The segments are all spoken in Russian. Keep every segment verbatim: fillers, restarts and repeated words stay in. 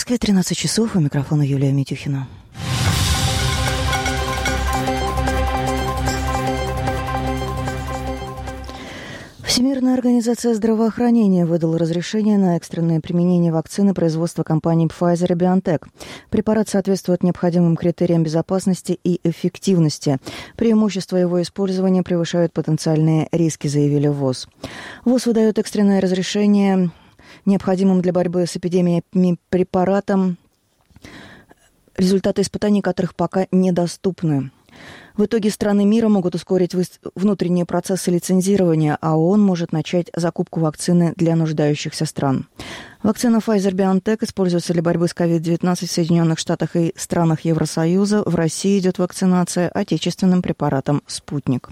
Москве тринадцать часов, у микрофона Юлия Митюхина. Всемирная организация здравоохранения выдала разрешение на экстренное применение вакцины производства компаний Pfizer и BioNTech. Препарат соответствует необходимым критериям безопасности и эффективности. Преимущества его использования превышают потенциальные риски, заявили ВОЗ. ВОЗ выдает экстренное разрешение необходимым для борьбы с эпидемией препаратам, результаты испытаний которых пока недоступны. В итоге страны мира могут ускорить внутренние процессы лицензирования, а ООН может начать закупку вакцины для нуждающихся стран. Вакцина Pfizer-BioNTech используется для борьбы с ковид девятнадцать в Соединенных Штатах и странах Евросоюза. В России идет вакцинация отечественным препаратом «Спутник».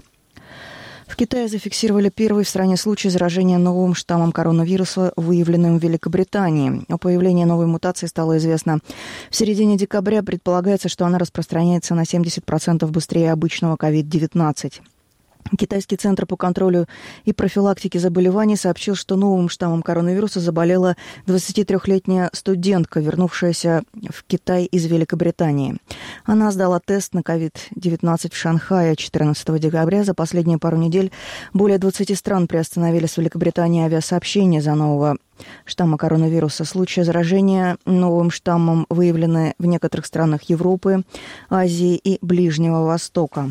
В Китае зафиксировали первый в стране случай заражения новым штаммом коронавируса, выявленным в Великобритании. О появлении новой мутации стало известно в середине декабря. Предполагается, что она распространяется на семьдесят процентов быстрее обычного ковид девятнадцать. Китайский центр по контролю и профилактике заболеваний сообщил, что новым штаммом коронавируса заболела двадцатитрёхлетняя студентка, вернувшаяся в Китай из Великобритании. Она сдала тест на ковид девятнадцать в Шанхае четырнадцатого декабря. За последние пару недель более двадцати стран приостановили с Великобританией авиасообщение из-за нового штамма коронавируса. Случаи заражения новым штаммом выявлены в некоторых странах Европы, Азии и Ближнего Востока.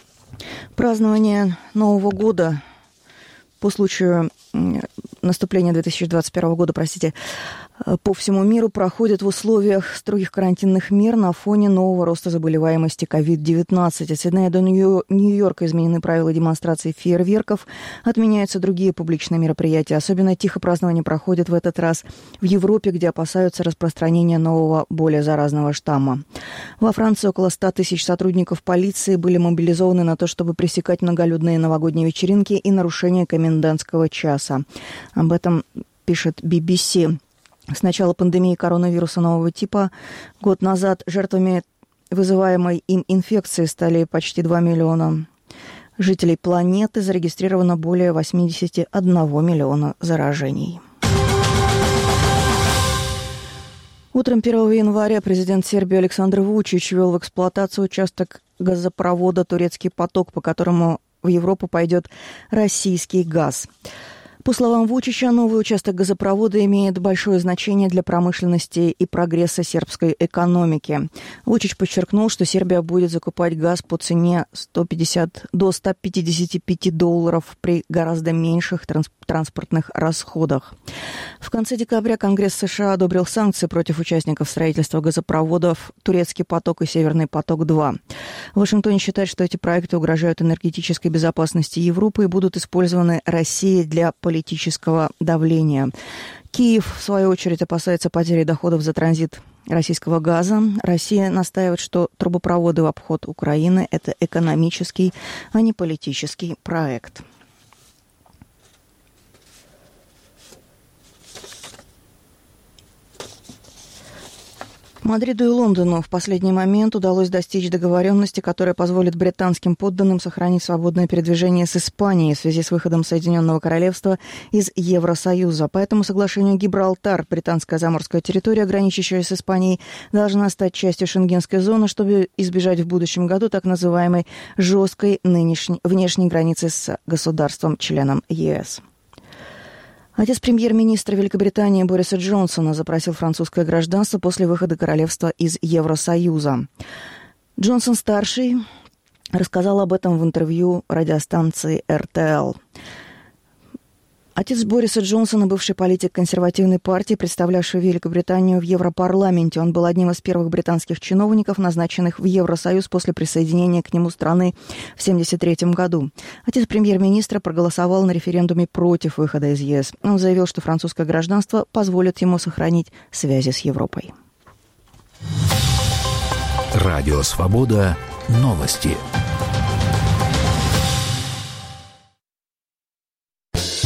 Празднование Нового года по случаю наступления две тысячи двадцать первого года, простите, по всему миру проходит в условиях строгих карантинных мер на фоне нового роста заболеваемости ковид девятнадцать. От Сиднея до Нью-Йорка изменены правила демонстрации фейерверков, отменяются другие публичные мероприятия. Особенно тихо празднование проходит в этот раз в Европе, где опасаются распространения нового, более заразного штамма. Во Франции около ста тысяч сотрудников полиции были мобилизованы на то, чтобы пресекать многолюдные новогодние вечеринки и нарушение комендантского часа. Об этом пишет би би си. С начала пандемии коронавируса нового типа год назад жертвами вызываемой им инфекции стали почти два миллиона жителей планеты. Зарегистрировано более восемьдесят один миллиона заражений. Утром первого января президент Сербии Александр Вучич ввел в эксплуатацию участок газопровода «Турецкий поток», по которому в Европу пойдет российский газ. По словам Вучича, новый участок газопровода имеет большое значение для промышленности и прогресса сербской экономики. Вучич подчеркнул, что Сербия будет закупать газ по цене сто пятьдесят до ста пятидесяти пяти долларов при гораздо меньших транс- транспортных расходах. В конце декабря Конгресс США одобрил санкции против участников строительства газопроводов «Турецкий поток» и «Северный поток-два». В Вашингтоне считают, что эти проекты угрожают энергетической безопасности Европы и будут использованы Россией для политического давления. Киев, в свою очередь, опасается потери доходов за транзит российского газа. Россия настаивает, что трубопроводы в обход Украины – это экономический, а не политический проект. Мадриду и Лондону в последний момент удалось достичь договоренности, которая позволит британским подданным сохранить свободное передвижение с Испанией в связи с выходом Соединенного Королевства из Евросоюза. По этому соглашению Гибралтар, британская заморская территория, граничащая с Испанией, должна стать частью шенгенской зоны, чтобы избежать в будущем году так называемой жесткой нынешней внешней границы с государством-членом ЕС. Отец премьер-министра Великобритании Бориса Джонсона запросил французское гражданство после выхода королевства из Евросоюза. Джонсон-старший рассказал об этом в интервью радиостанции эр тэ эл. Отец Бориса Джонсона, бывший политик консервативной партии, представлявший Великобританию в Европарламенте. Он был одним из первых британских чиновников, назначенных в Евросоюз после присоединения к нему страны в семьдесят третьем году. Отец премьер-министра проголосовал на референдуме против выхода из ЕС. Он заявил, что французское гражданство позволит ему сохранить связи с Европой. Радио «Свобода». Новости.